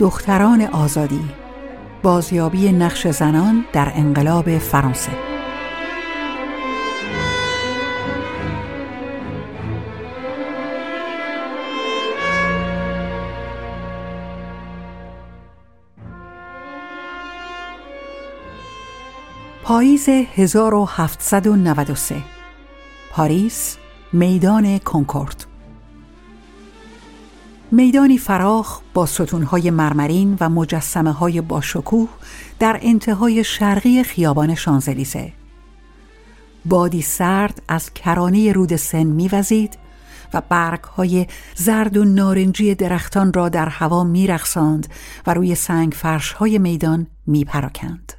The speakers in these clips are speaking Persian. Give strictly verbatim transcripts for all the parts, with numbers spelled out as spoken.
دختران آزادی، بازیابی نقش زنان در انقلاب فرانسه. پاییز هزار و هفتصد و نود و سه، پاریس، میدان کنکورد. میدانی فراخ با ستونهای مرمرین و مجسمه های با شکوه در انتهای شرقی خیابان شانزلیزه. بادی سرد از کرانه رود سن می‌وزید و برگ‌های زرد و نارنجی درختان را در هوا می‌رقصاند و روی سنگ فرش‌های میدان می‌پراکند.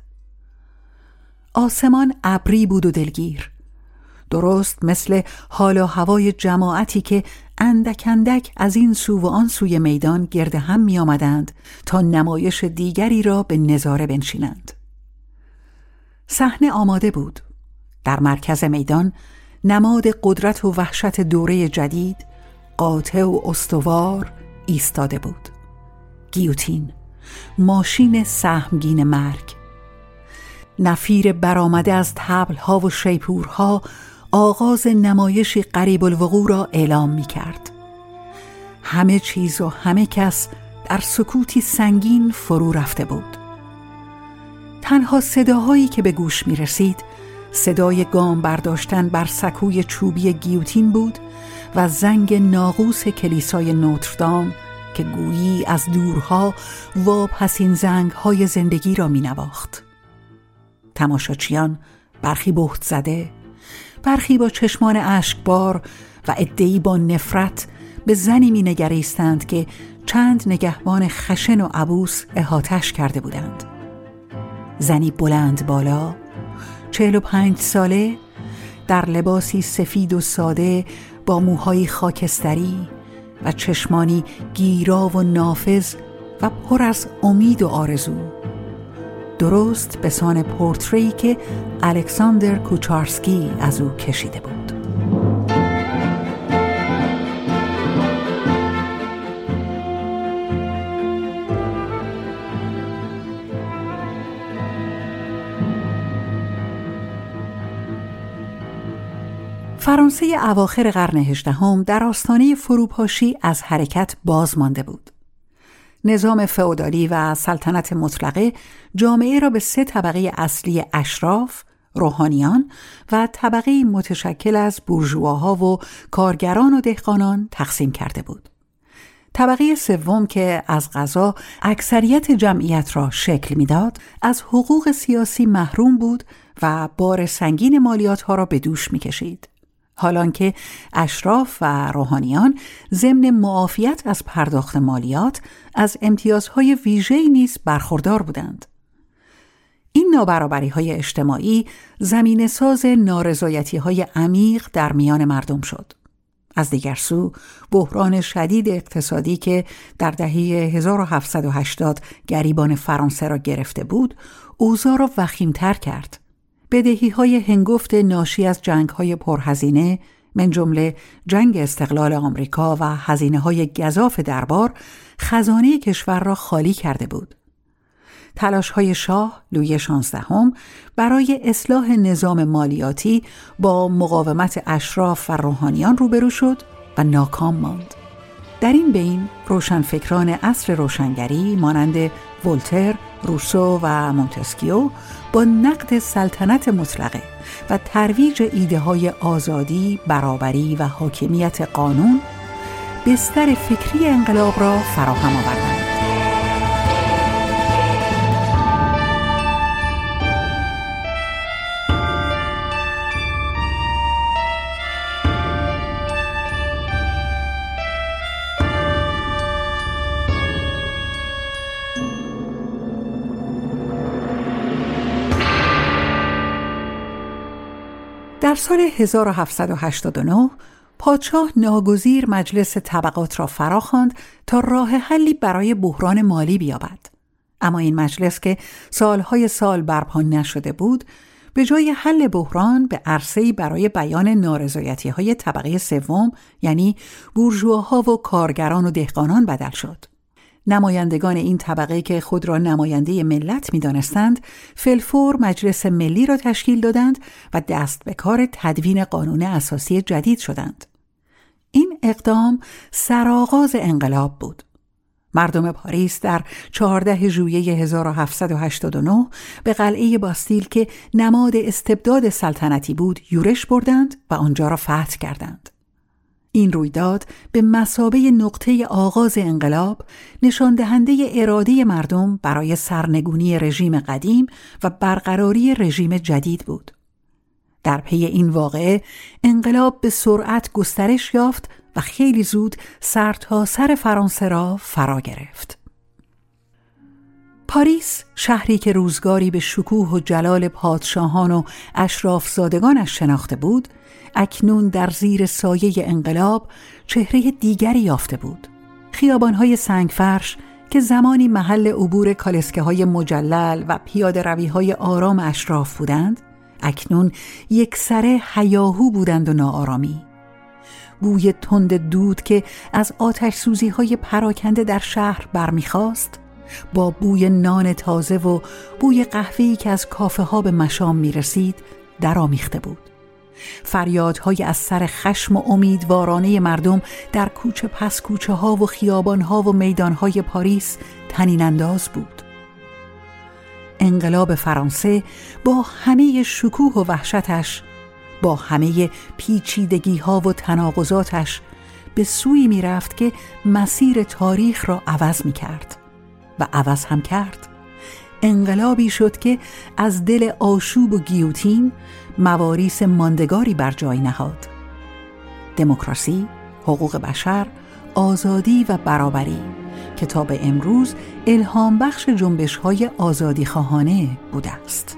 آسمان ابری بود و دلگیر، درست مثل حال و هوای جماعتی که اندک اندک از این سو و آن سوی میدان گرد هم می آمدند تا نمایش دیگری را به نظاره بنشینند. صحنه آماده بود. در مرکز میدان نماد قدرت و وحشت دوره جدید قاطع و استوار ایستاده بود. گیوتین، ماشین سهمگین مرگ. نفیر برآمده از طبل‌ها و شیپورها آغاز نمایشی قریب الوقوع را اعلام می کرد. همه چیز و همه کس در سکوتی سنگین فرو رفته بود. تنها صداهایی که به گوش می رسید صدای گام برداشتن بر سکوی چوبی گیوتین بود و زنگ ناقوس کلیسای نوتردام که گویی از دورها واپسین زنگ‌های زندگی را می نواخت. تماشاچیان برخی بهت زده، برخی با چشمان اشکبار و عده‌ای با نفرت به زنی می نگریستند که چند نگهبان خشن و عبوس احاطه‌اش کرده بودند. زنی بلند بالا، چهل و پنج ساله، در لباسی سفید و ساده با موهای خاکستری و چشمانی گیرا و نافذ و پر از امید و آرزو، درست به سان پورتری که الکساندر کوچارسکی از او کشیده بود. فرانسه اواخر قرن هجدهم در آستانه فروپاشی از حرکت باز مانده بود. نظام فئودالی و سلطنت مطلقه جامعه را به سه طبقه اصلی اشراف، روحانیان و طبقه متشکل از بورژواها و کارگران و دهقانان تقسیم کرده بود. طبقه سوم که از قضا اکثریت جمعیت را شکل میداد، از حقوق سیاسی محروم بود و بار سنگین مالیات‌ها را به دوش می‌کشید. حالانکه اشراف و روحانیان ضمن معافیت از پرداخت مالیات از امتیازهای ویژه‌ای نیز برخوردار بودند. این نابرابری‌های اجتماعی زمینه ساز نارضایتی‌های عمیق در میان مردم شد. از دیگر سو بحران شدید اقتصادی که در دهه هزار و هفتصد و هشتاد گریبان فرانسه را گرفته بود، اوضاع را وخیم‌تر کرد. بدهی‌های هنگفت ناشی از جنگ‌های پرهزینه من جمله جنگ استقلال آمریکا و هزینه‌های گزاف دربار خزانه کشور را خالی کرده بود. تلاش‌های شاه لویی شانزدهم برای اصلاح نظام مالیاتی با مقاومت اشراف و روحانیان روبرو شد و ناکام ماند. در این بین روشنفکران عصر روشنگری مانند ولتر، روسو و مونتسکیو با نقد سلطنت مطلقه و ترویج ایده‌های آزادی، برابری و حاکمیت قانون بستر فکری انقلاب را فراهم آوردند. در سال هزار و هفتصد و هشتاد و نه پادشاه ناگزیر مجلس طبقات را فراخواند تا راه حلی برای بحران مالی بیابد. اما این مجلس که سالهای سال برپا نشده بود، به جای حل بحران به عرصه‌ای برای بیان نارضایتی‌های طبقه سوم یعنی بورژواها و کارگران و دهقانان بدل شد. نمایندگان این طبقه که خود را نماینده ملت می‌دانستند، فی‌الفور مجلس ملی را تشکیل دادند و دست به کار تدوین قانون اساسی جدید شدند. این اقدام سرآغاز انقلاب بود. مردم پاریس در چهاردهم ژوئیه هزار و هفتصد و هشتاد و نه به قلعه باستیل که نماد استبداد سلطنتی بود یورش بردند و آنجا را فتح کردند. این رویداد به مثابه نقطه آغاز انقلاب، نشان دهنده اراده مردم برای سرنگونی رژیم قدیم و برقراری رژیم جدید بود. در پی این واقعه انقلاب به سرعت گسترش یافت و خیلی زود سر تا سر فرانسه را فرا گرفت. پاریس، شهری که روزگاری به شکوه و جلال پادشاهان و اشرافزادگانش شناخته بود، اکنون در زیر سایه انقلاب چهره دیگری یافته بود. خیابان‌های سنگفرش که زمانی محل عبور کالسکه‌های مجلل و پیاده روی‌های آرام اشراف بودند، اکنون یکسره هیاهو بودند و ناآرامی. بوی تند دود که از آتش سوزی های پراکنده در شهر برمیخواست با بوی نان تازه و بوی قهوه‌ای که از کافه ها به مشام میرسید درآمیخته بود. فریادهای از سر خشم و امیدوارانه مردم در کوچه پس کوچه ها و خیابان ها و میدان های پاریس طنین انداز بود. انقلاب فرانسه با همه شکوه و وحشتش، با همه پیچیدگی ها و تناقضاتش به سوی می رفت که مسیر تاریخ را عوض می کرد و عوض هم کرد. انقلابی شد که از دل آشوب و گیوتین مواریث ماندگاری بر جای نهاد: دموکراسی، حقوق بشر، آزادی و برابری که تا به امروز الهام بخش جنبش‌های آزادیخواهانه بوده است.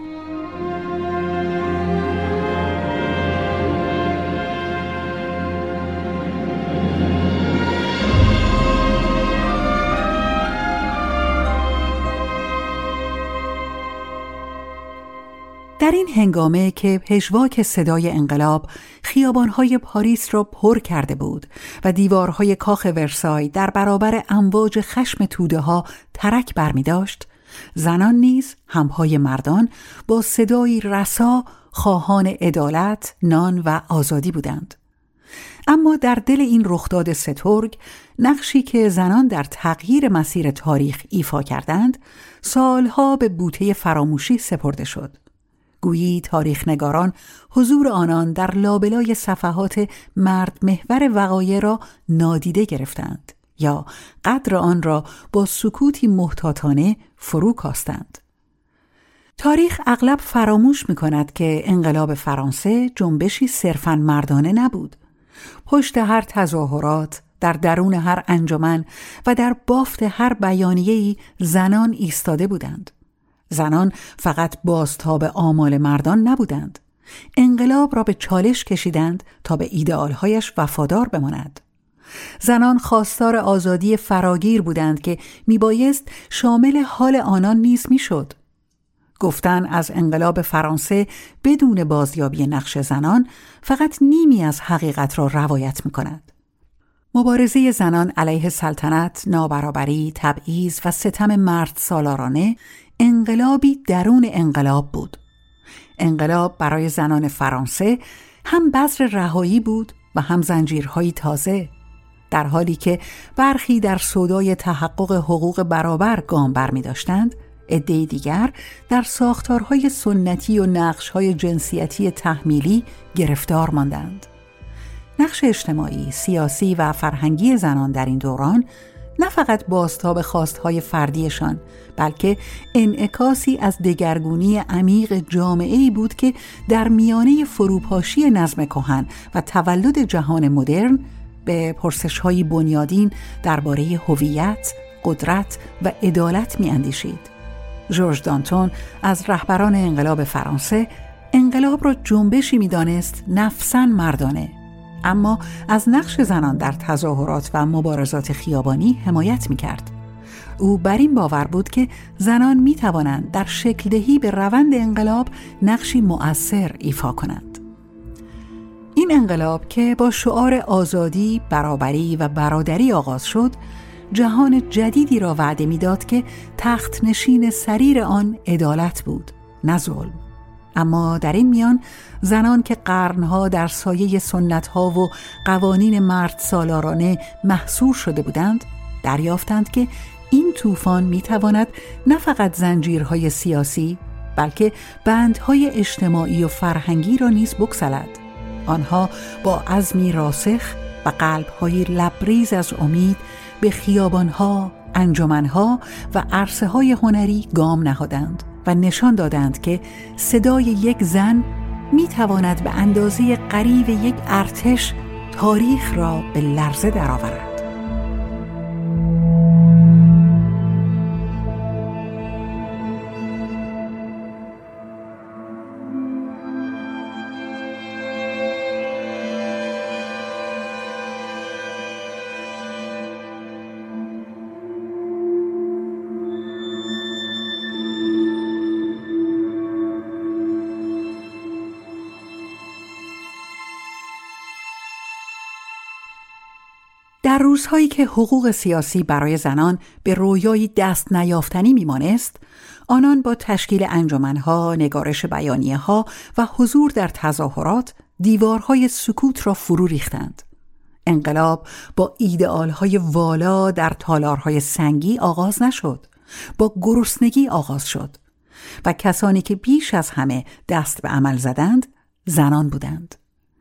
در این هنگامه که پژواک صدای انقلاب خیابان‌های پاریس را پر کرده بود و دیوارهای کاخ ورسای در برابر امواج خشم توده‌ها ترک برمی داشت، زنان نیز همپای مردان با صدایی رسا خواهان عدالت، نان و آزادی بودند. اما در دل این رخداد سترگ، نقشی که زنان در تغییر مسیر تاریخ ایفا کردند، سالها به بوته فراموشی سپرده شد. گویی تاریخ‌نگاران حضور آنان در لابلای صفحات مرد محور وقایع را نادیده گرفتند یا قدر آن را با سکوتی محتاطانه فرو کاستند. تاریخ اغلب فراموش می‌کند که انقلاب فرانسه جنبشی صرفاً مردانه نبود. پشت هر تظاهرات، در درون هر انجمن و در بافت هر بیانیه‌ای زنان ایستاده بودند. زنان فقط بازتاب آمال مردان نبودند. انقلاب را به چالش کشیدند تا به ایدئالهایش وفادار بماند. زنان خواستار آزادی فراگیر بودند که میبایست شامل حال آنان نیز میشد. گفتن از انقلاب فرانسه بدون بازیابی نقش زنان فقط نیمی از حقیقت را روایت میکند. مبارزه زنان علیه سلطنت، نابرابری، تبعیض و ستم مرد سالارانه انقلابی درون انقلاب بود. انقلاب برای زنان فرانسه هم بذر رهایی بود و هم زنجیرهای تازه، در حالی که برخی در سودای تحقق حقوق برابر گام برمی داشتند، عده‌ای دیگر در ساختارهای سنتی و نقش‌های جنسیتی تحمیلی گرفتار ماندند. نقش اجتماعی، سیاسی و فرهنگی زنان در این دوران نه فقط بازتاب خواستهای فردیشان، بلکه انعکاسی از دگرگونی عمیق جامعه‌ای بود که در میانه فروپاشی نظم کهن و تولد جهان مدرن به پرسش‌های بنیادین درباره هویت، قدرت و عدالت می‌اندیشید. ژورژ دانتون از رهبران انقلاب فرانسه انقلاب را جنبشی می‌دانست نفساً مردانه، اما از نقش زنان در تظاهرات و مبارزات خیابانی حمایت می‌کرد. او بر این باور بود که زنان می‌توانند در شکل دهی به روند انقلاب نقشی مؤثر ایفا کنند. این انقلاب که با شعار آزادی، برابری و برادری آغاز شد، جهان جدیدی را وعده می‌داد که تخت نشین سریر آن عدالت بود، نه ظلم. اما در این میان زنان که قرنها در سایه سنت‌ها و قوانین مرد سالارانه محصور شده بودند، دریافتند که این طوفان می‌تواند نه فقط زنجیرهای سیاسی بلکه بندهای اجتماعی و فرهنگی را نیز بگسلد. آنها با عزمی راسخ و قلب‌های لبریز از امید به خیابان‌ها، انجمن‌ها و عرصه‌های هنری گام نهادند و نشان دادند که صدای یک زن می‌تواند به اندازه قریب یک ارتش تاریخ را به لرزه درآورد. در روزهایی که حقوق سیاسی برای زنان به رویایی دست نیافتنی میمانست، آنان با تشکیل انجمنها، نگارش بیانیه‌ها و حضور در تظاهرات دیوارهای سکوت را فرو ریختند. انقلاب با ایدئالهای والا در تالارهای سنگی آغاز نشد، با گرسنگی آغاز شد و کسانی که بیش از همه دست به عمل زدند زنان بودند.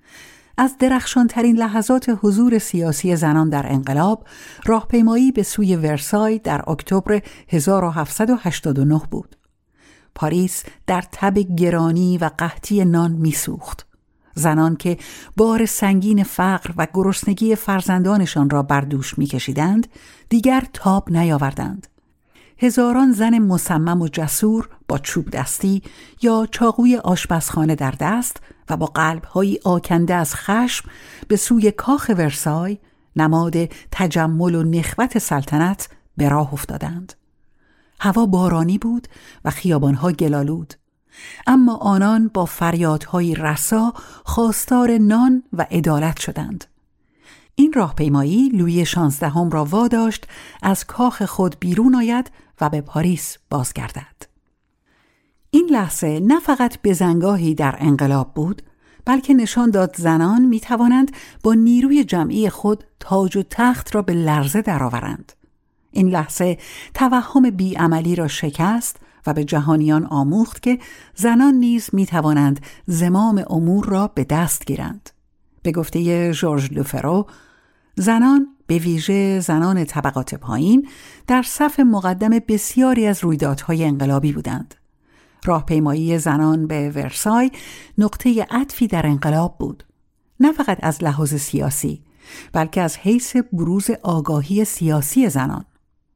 از درخشانترین لحظات حضور سیاسی زنان در انقلاب راهپیمایی به سوی ورسای در اکتبر هزار و هفتصد و هشتاد و نه بود. پاریس در تب گرانی و قحطی نان میسوخت. زنان که بار سنگین فقر و گرسنگی فرزندانشان را بر دوش میکشیدند دیگر تاب نیاوردند. هزاران زن مصمم و جسور با چوب دستی یا چاقوی آشپزخانه در دست و با قلب‌هایی آکنده از خشم به سوی کاخ ورسای، نماد تجمل و نخوت سلطنت، به راه افتادند. هوا بارانی بود و خیابان‌ها گلالود، اما آنان با فریادهای رسا خواستار نان و عدالت شدند. این راهپیمایی لویی شانزدهم را واداشت از کاخ خود بیرون آید و به پاریس بازگردد. این لحظه نه فقط بزنگاهی در انقلاب بود، بلکه نشان داد زنان می توانند با نیروی جمعی خود تاج و تخت را به لرزه درآورند. این لحظه توهم بیعملی را شکست و به جهانیان آموخت که زنان نیز می توانند زمام امور را به دست گیرند. به گفته ژورژ لوفرو، زنان، به ویژه زنان طبقات پایین، در صف مقدم بسیاری از رویدادهای انقلابی بودند. راهپیمایی زنان به ورسای نقطه عطفی در انقلاب بود، نه فقط از لحاظ سیاسی بلکه از حیث بروز آگاهی سیاسی زنان.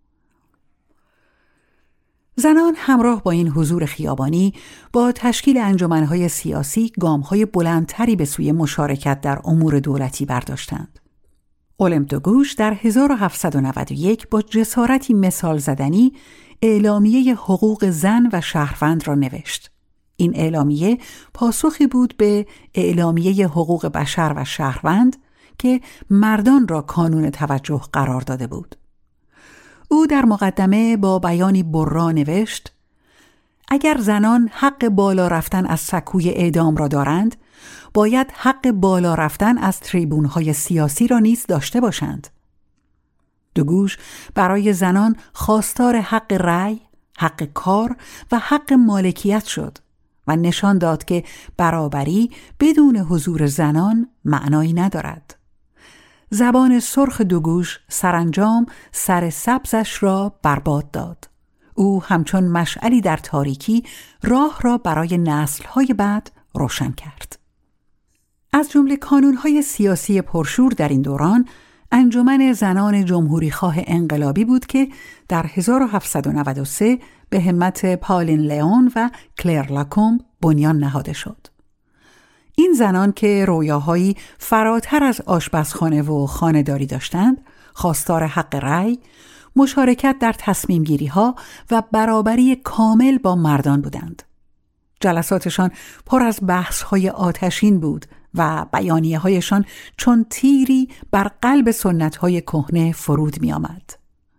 زنان همراه با این حضور خیابانی با تشکیل انجمنهای سیاسی گام‌های بلندتری به سوی مشارکت در امور دولتی برداشتند. اولمپ دو گوش در هزار و هفتصد و نود و یک با جسارتی مثال زدنی اعلامیه حقوق زن و شهروند را نوشت. این اعلامیه پاسخی بود به اعلامیه حقوق بشر و شهروند که مردان را کانون توجه قرار داده بود. او در مقدمه با بیانی برا نوشت: اگر زنان حق بالا رفتن از سکوی اعدام را دارند، باید حق بالا رفتن از تریبون‌های سیاسی را نیز داشته باشند. دو گوش برای زنان خواستار حق رأی، حق کار و حق مالکیت شد و نشان داد که برابری بدون حضور زنان معنایی ندارد. زبان سرخ دو گوش سرانجام سر سبزش را برباد داد. او همچون مشعلی در تاریکی راه را برای نسل‌های بعد روشن کرد. از جمله کانون‌های سیاسی پرشور در این دوران، انجمن زنان جمهوریخواه انقلابی بود که در هزار و هفتصد و نود و سه به همت پالین لئون و کلر لاکومب بنیان نهاده شد. این زنان که رویاهایی فراتر از آشپزخانه و خانه‌داری داشتند، خواستار حق رأی، مشارکت در تصمیم گیری ها و برابری کامل با مردان بودند. جلساتشان پر از بحث های آتشین بود و بیانیه هایشان چون تیری بر قلب سنت های کهنه فرود می آمد.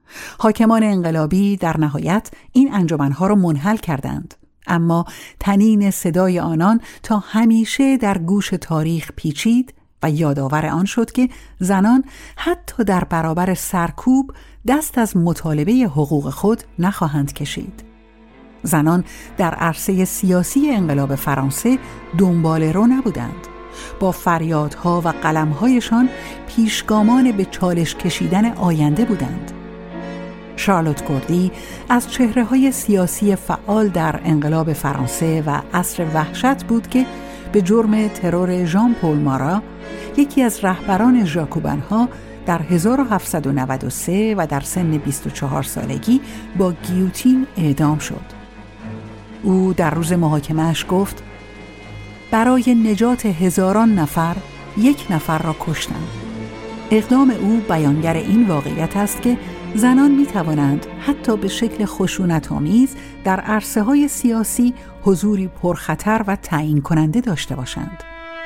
حاکمان انقلابی در نهایت این انجمنها را منحل کردند، اما طنین صدای آنان تا همیشه در گوش تاریخ پیچید و یادآور آن شد که زنان حتی در برابر سرکوب دست از مطالبه حقوق خود نخواهند کشید. زنان در عرصه سیاسی انقلاب فرانسه دنبال رو نبودند. با فریادها و قلمهایشان پیشگامان به چالش کشیدن آینده بودند. شارلوت گوردی از چهره‌های سیاسی فعال در انقلاب فرانسه و عصر وحشت بود که به جرم ترور ژان پل مارا، یکی از رهبران ژاکوبن‌ها، در هزار و هفتصد و نود و سه و در سن بیست و چهار سالگی با گیوتین اعدام شد. او در روز محاکمه‌اش گفت: برای نجات هزاران نفر یک نفر را کشتم. اقدام او بیانگر این واقعیت است که زنان می توانند حتی به شکل خشونت‌آمیز در عرصه‌های سیاسی حضوری پرخطر و تعیین کننده داشته باشند.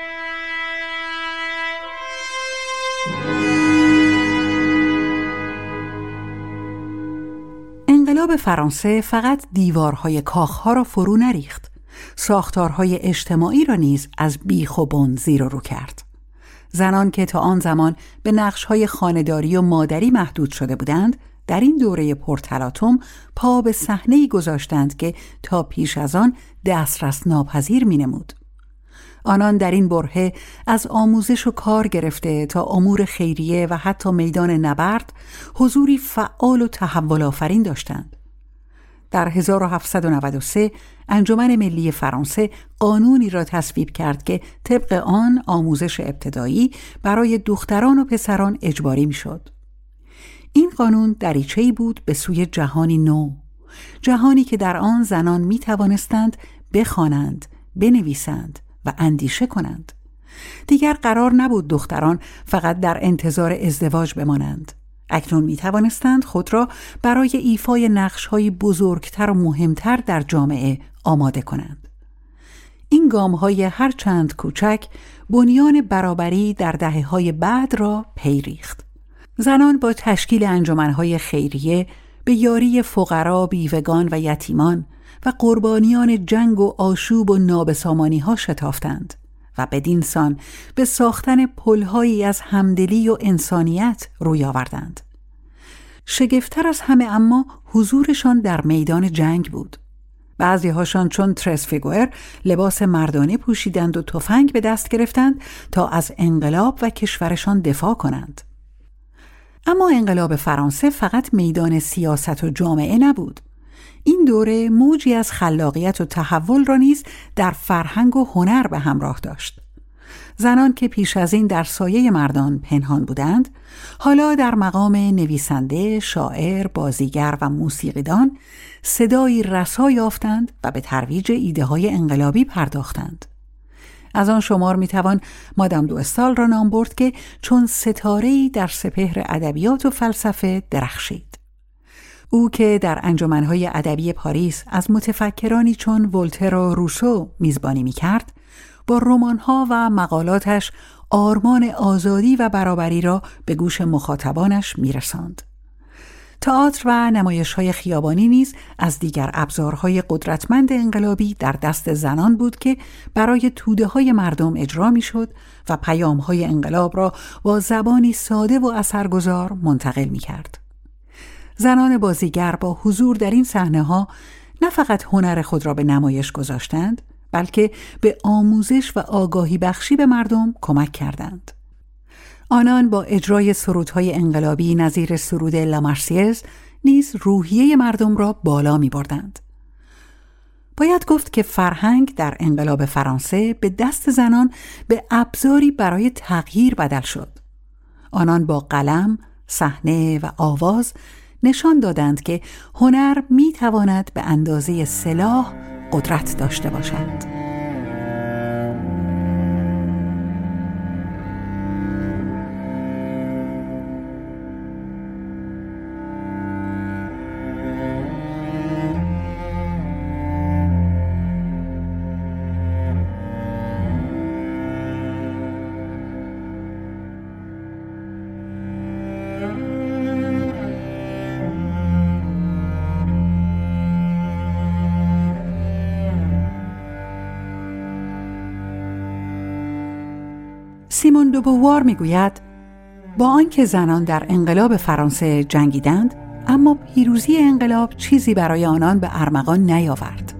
انقلاب فرانسه فقط دیوارهای کاخها را فرو نریخت، ساختارهای اجتماعی را نیز از بیخ و بن زیر و رو کرد. زنان که تا آن زمان به نقش‌های خانه‌داری و مادری محدود شده بودند، در این دوره پرتلاطم پا به صحنه‌ای گذاشتند که تا پیش از آن دسترس ناپذیر می‌نمود. آنان در این برهه از آموزش و کار گرفته تا امور خیریه و حتی میدان نبرد حضوری فعال و تحول آفرین داشتند. در هزار و هفتصد و نود و سه انجمن ملی فرانسه قانونی را تصویب کرد که طبق آن آموزش ابتدایی برای دختران و پسران اجباری میشد. این قانون دریچه‌ای بود به سوی جهانی نو، جهانی که در آن زنان می توانستند بخوانند، بنویسند و اندیشه کنند. دیگر قرار نبود دختران فقط در انتظار ازدواج بمانند. اکنون می توانستند خود را برای ایفای نقش‌های بزرگتر و مهمتر در جامعه آماده کنند. این گام‌های هر چند کوچک بنیان برابری در دهه‌های بعد را پی ریخت. زنان با تشکیل انجمن‌های خیریه به یاری فقرا، بیوگان و یتیمان و قربانیان جنگ و آشوب و نابسامانی‌ها شتافتند و بدین سان به ساختن پل‌هایی از همدلی و انسانیت روی آوردند. شگفت‌تر از همه اما حضورشان در میدان جنگ بود. بعضی هاشان چون ترسفیگور لباس مردانه پوشیدند و تفنگ به دست گرفتند تا از انقلاب و کشورشان دفاع کنند. اما انقلاب فرانسه فقط میدان سیاست و جامعه نبود. این دوره موجی از خلاقیت و تحول را نیز در فرهنگ و هنر به همراه داشت. زنان که پیش از این در سایه مردان پنهان بودند، حالا در مقام نویسنده، شاعر، بازیگر و موسیقیدان صدایی رسا یافتند و به ترویج ایده های انقلابی پرداختند. از آن شمار میتوان مادام دو استال را نام برد که چون ستاره‌ای در سپهر ادبیات و فلسفه درخشید. او که در انجمن‌های ادبی پاریس از متفکرانی چون ولتر و روسو میزبانی میکرد، با رمان‌ها و مقالاتش آرمان آزادی و برابری را به گوش مخاطبانش میرساند. تئاتر و نمایش‌های خیابانی نیز از دیگر ابزارهای قدرتمند انقلابی در دست زنان بود که برای توده‌های مردم اجرا می‌شد و پیام‌های انقلاب را با زبانی ساده و اثرگذار منتقل می‌کرد. زنان بازیگر با حضور در این صحنه‌ها نه فقط هنر خود را به نمایش گذاشتند، بلکه به آموزش و آگاهی بخشی به مردم کمک کردند. آنان با اجرای سرودهای انقلابی نظیر سرود لامارسیز نیز روحیه مردم را بالا می بردند. باید گفت که فرهنگ در انقلاب فرانسه به دست زنان به ابزاری برای تغییر بدل شد. آنان با قلم، صحنه و آواز نشان دادند که هنر می تواند به اندازه سلاح قدرت داشته باشد. دو بووار میگوید با آنکه زنان در انقلاب فرانسه جنگیدند، اما پیروزی انقلاب چیزی برای آنان به ارمغان نیاورد.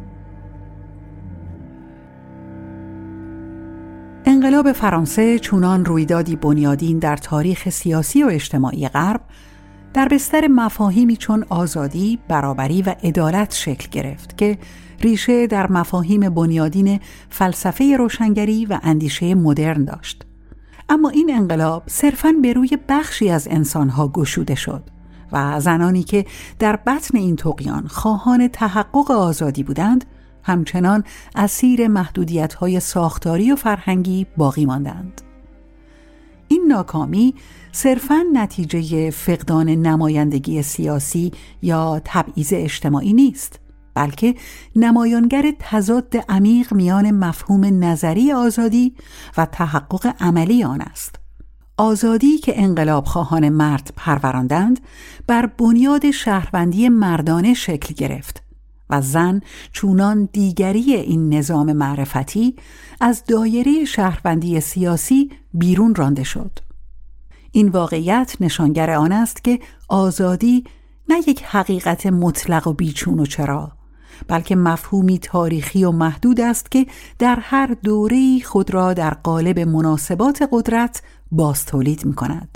انقلاب فرانسه چونان رویدادی بنیادین در تاریخ سیاسی و اجتماعی غرب در بستر مفاهیمی چون آزادی، برابری و عدالت شکل گرفت که ریشه در مفاهیم بنیادین فلسفه روشنگری و اندیشه مدرن داشت. اما این انقلاب صرفاً به روی بخشی از انسانها گشوده شد و زنانی که در بطن این طغیان خواهان تحقق آزادی بودند، همچنان اسیر محدودیت‌های ساختاری و فرهنگی باقی ماندند. این ناکامی صرفاً نتیجه فقدان نمایندگی سیاسی یا تبعیض اجتماعی نیست، بلکه نمایانگر تضاد عمیق میان مفهوم نظری آزادی و تحقق عملی آن است. آزادی که انقلاب خواهان مرد پروراندند بر بنیاد شهروندی مردانه شکل گرفت و زن چونان دیگری این نظام معرفتی از دایره شهروندی سیاسی بیرون رانده شد. این واقعیت نشانگر آن است که آزادی نه یک حقیقت مطلق و بیچون و چرا، بلکه مفهومی تاریخی و محدود است که در هر دوره‌ای خود را در قالب مناسبات قدرت باز تولید می کند.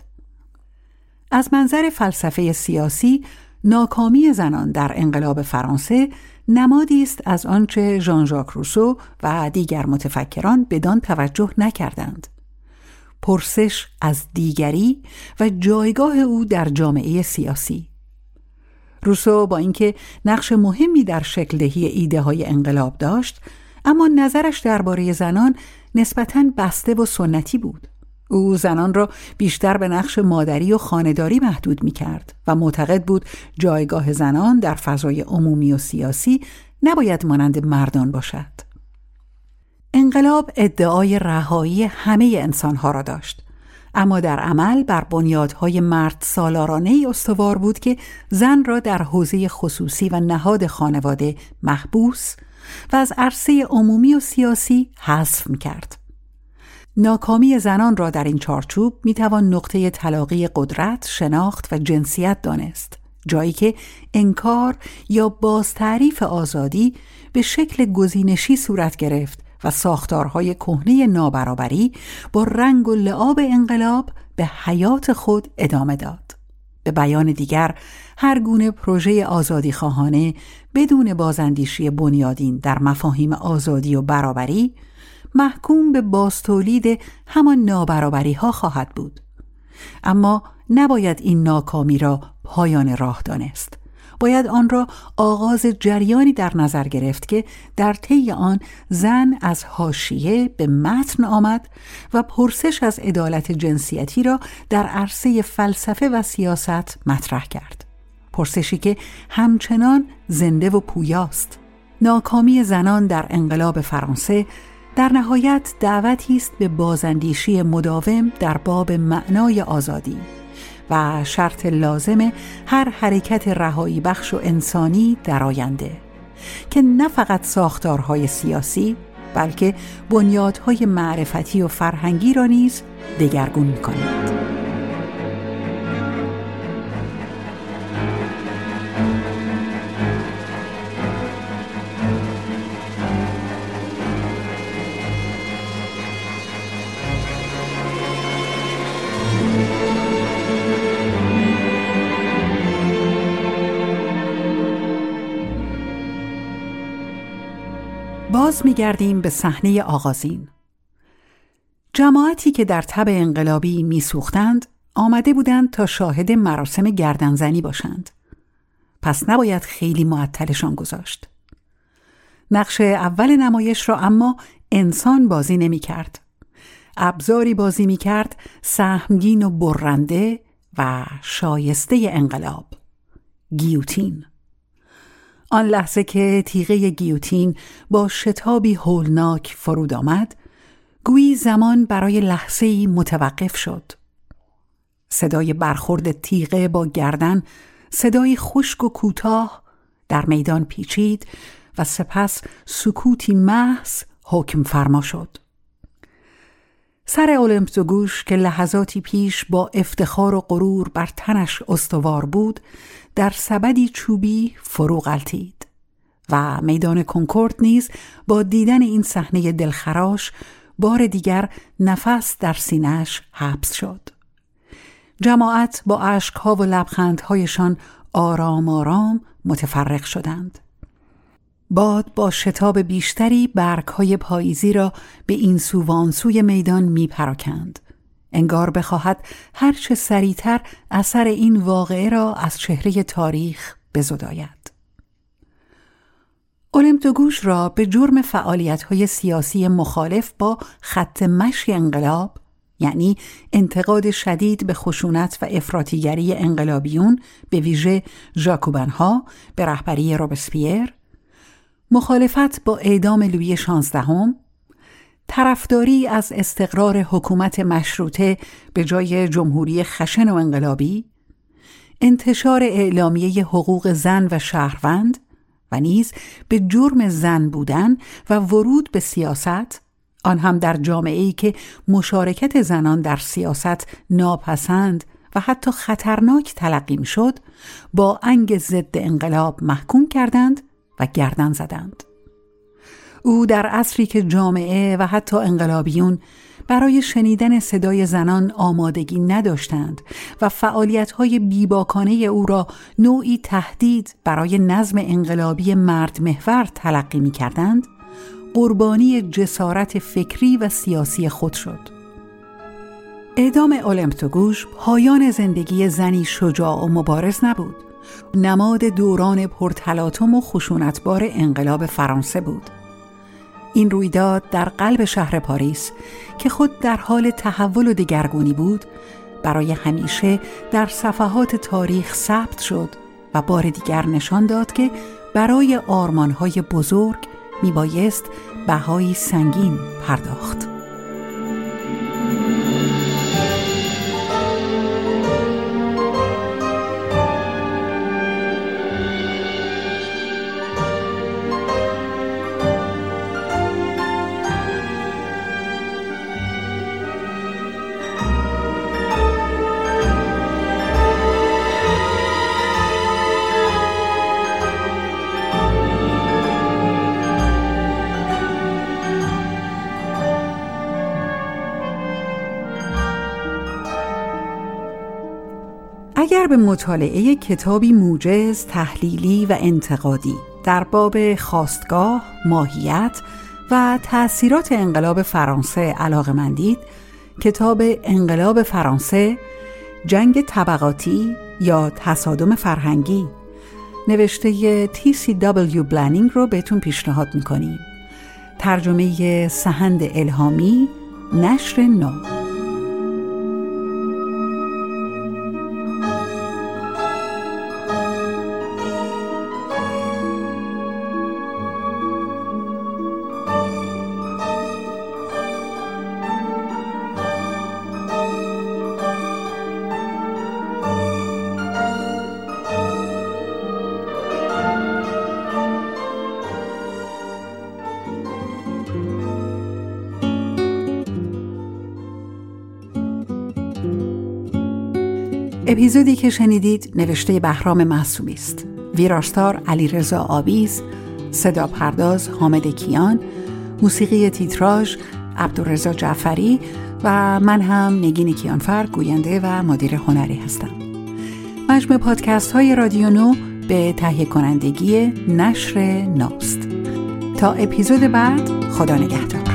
از منظر فلسفه سیاسی، ناکامی زنان در انقلاب فرانسه نمادی است از آنچه ژان ژاک روسو و دیگر متفکران بدان توجه نکردند: پرسش از دیگری و جایگاه او در جامعه سیاسی. روسو با اینکه نقش مهمی در شکل دهی ایده های انقلاب داشت، اما نظرش درباره زنان نسبتاً بسته و سنتی بود. او زنان را بیشتر به نقش مادری و خانه‌داری محدود می کرد و معتقد بود جایگاه زنان در فضای عمومی و سیاسی نباید مانند مردان باشد. انقلاب ادعای رهایی همه انسانها را داشت، اما در عمل بر بنیادهای مرد سالارانه استوار بود که زن را در حوزه خصوصی و نهاد خانواده محبوس و از عرصه عمومی و سیاسی حذف می کرد. ناکامی زنان را در این چارچوب می توان نقطه تلاقی قدرت، شناخت و جنسیت دانست، جایی که انکار یا بازتعریف آزادی به شکل گزینشی صورت گرفت و ساختارهای کهنه نابرابری با رنگ و لعاب انقلاب به حیات خود ادامه داد. به بیان دیگر، هر گونه پروژه آزادی خواهانه بدون بازاندیشی بنیادین در مفاهیم آزادی و برابری محکوم به بازتولید همان نابرابری ها خواهد بود. اما نباید این ناکامی را پایان راه دانست. باید آن را آغاز جریانی در نظر گرفت که در طی آن زن از حاشیه به متن آمد و پرسش از عدالت جنسیتی را در عرصه فلسفه و سیاست مطرح کرد. پرسشی که همچنان زنده و پویاست. ناکامی زنان در انقلاب فرانسه در نهایت دعوتی است به بازاندیشی مداوم در باب معنای آزادی و شرط لازم هر حرکت رهایی بخش و انسانی در آینده، که نه فقط ساختارهای سیاسی بلکه بنیادهای معرفتی و فرهنگی را نیز دگرگون می‌کند. باز می‌گردیم به صحنه آغازین. جماعتی که در تب انقلابی می‌سوختند آمده بودند تا شاهد مراسم گردنزنی باشند. پس نباید خیلی معطلشان گذاشت. نقش اول نمایش را اما انسان بازی نمی‌کرد. ابزاری بازی می‌کرد سهمگین و برنده و شایسته انقلاب: گیوتین. آن لحظه که تیغه گیوتین با شتابی هولناک فرود آمد، گویی زمان برای لحظه‌ای متوقف شد. صدای برخورد تیغه با گردن، صدای خشک و کوتاه، در میدان پیچید و سپس سکوتی محض حکم فرما شد. سر المپ دو گوش که لحظاتی پیش با افتخار و غرور بر تنش استوار بود، در سبدی چوبی فرو غلتید و میدان کنکورد نیز با دیدن این صحنه دلخراش بار دیگر نفس در سینه‌اش حبس شد. جماعت با اشک‌ها و لبخندهایشان آرام آرام متفرق شدند. باد با شتاب بیشتری برگ‌های پاییزی را به این سو و آن سوی میدان می پراکند. انگار بخواهد هرچه سریعتر اثر این واقعه را از چهره تاریخ بزداید. المپ دو گوش را به جرم فعالیت‌های سیاسی مخالف با خط مشی انقلاب، یعنی انتقاد شدید به خشونت و افراطیگری انقلابیون به ویژه ژاکوبن‌ها به رهبری روبسپیر، مخالفت با اعدام لویی شانزدهم، طرفداری از استقرار حکومت مشروطه به جای جمهوری خشن و انقلابی، انتشار اعلامیه حقوق زن و شهروند و نیز به جرم زن بودن و ورود به سیاست، آن هم در جامعه‌ای که مشارکت زنان در سیاست ناپسند و حتی خطرناک تلقی می‌شد، با انگ ضد انقلاب محکوم کردند و گردن زدند. او در عصری که جامعه و حتی انقلابیون برای شنیدن صدای زنان آمادگی نداشتند و فعالیت‌های بیباکانه او را نوعی تهدید برای نظم انقلابی مرد محور تلقی می‌کردند، قربانی جسارت فکری و سیاسی خود شد. اعدام المپ دو گوش پایان زندگی زنی شجاع و مبارز نبود، نماد دوران پرتلاطم و خشونتبار انقلاب فرانسه بود. این رویداد در قلب شهر پاریس که خود در حال تحول و دگرگونی بود، برای همیشه در صفحات تاریخ ثبت شد و بار دیگر نشان داد که برای آرمان‌های بزرگ میبایست بهایی سنگین پرداخت. اگر به مطالعه کتابی موجز، تحلیلی و انتقادی در باب خاستگاه، ماهیت و تأثیرات انقلاب فرانسه علاقه‌مندید، کتاب انقلاب فرانسه، جنگ طبقاتی یا تصادم فرهنگی نوشته تی سی دبلیو بلانینگ رو بهتون پیشنهاد میکنیم. ترجمه سهند الهامی، نشر نو. اپیزودی که شنیدید نوشته بهرام معصومی است. ویراستار علیرضا آویز، صدا پرداز حامد کیان، موسیقی تیتراژ عبدالرضا جعفری و من هم نگین کیانفر، گوینده و مدیر هنری هستم. مجموع پادکست های رادیو نو به تهیه کنندگی نشر نوست. تا اپیزود بعد، خدا نگهدار.